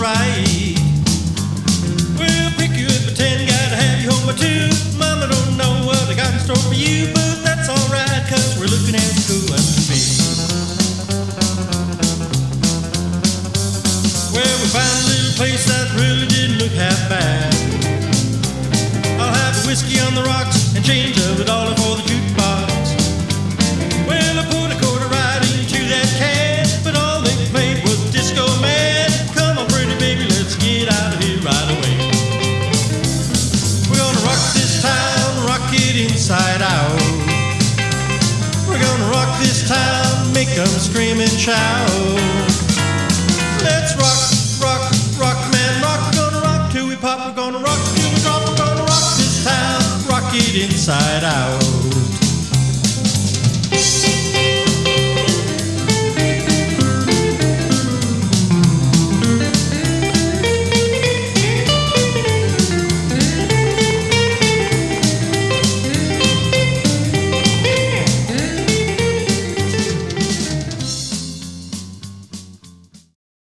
alright. We'll pick you up at 10, gotta have you home by 2. Mama don't know what I got in store for you, but that's alright, cause we're looking at school and well, we found a little place that really didn't look half bad. I'll have a whiskey on the rocks and change of a dollar for the jukebox. Well, I put a quarter right into that can, but all they played was Disco Man. Come on, pretty baby, let's get out of here right away. We're gonna rock this town, rock it inside out. We're gonna rock this town, make them scream and shout. Let's rock, rock, rock, man, rock. We're gonna rock till we pop. We're gonna rock till we drop. We're gonna rock this town, rock it inside out.